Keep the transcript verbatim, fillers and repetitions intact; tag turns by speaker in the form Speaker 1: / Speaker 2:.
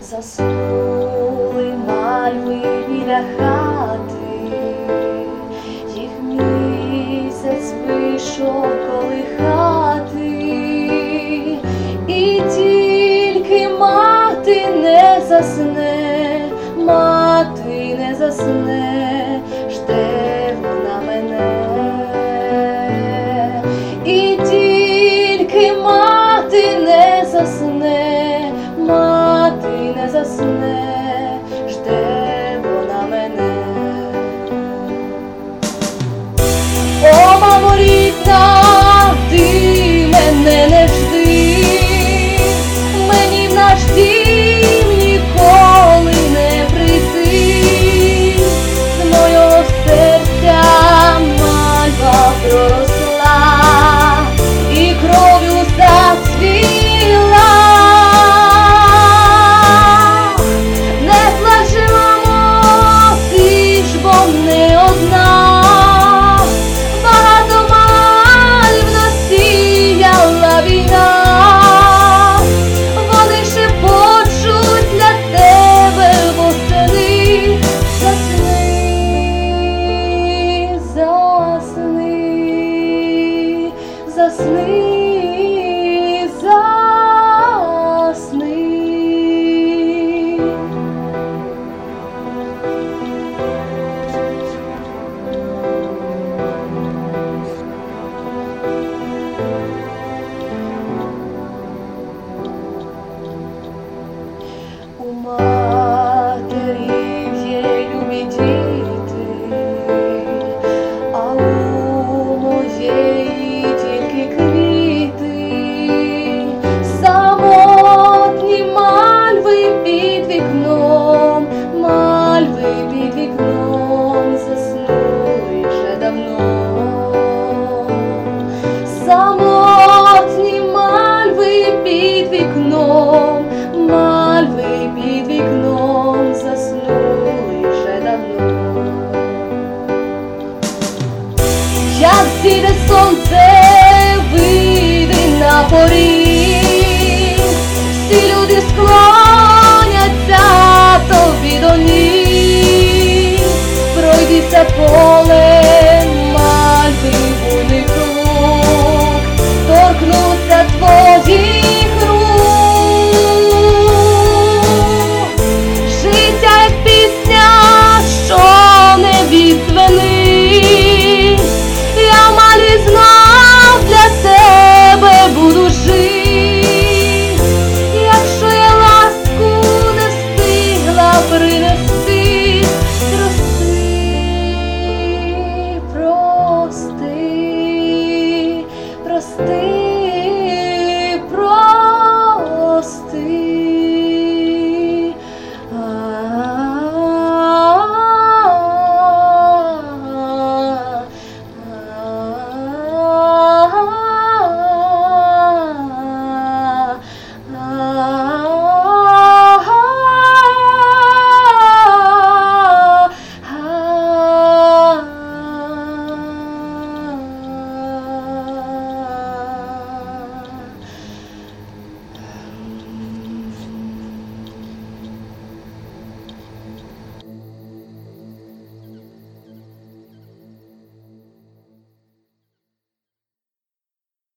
Speaker 1: Заснули мальви біля хати, їх місяць вийшов колихати, і тільки мати не засне, мати не засне, жде вона мене, і тільки мати не засне, мати не засне, жде вона мене. О, мамо рідна, ти мене не жди, мені в наш дім ніколи не прийти, з мого серця мальва проросла і кров'ю зацвіла. Засни, засни. У матері є любі діти, а у моєї тільки квіти. Самотні мальви під вікном, мальви під вікном заснули вже давно. Самотні мальви під вікном, мальви під вікном.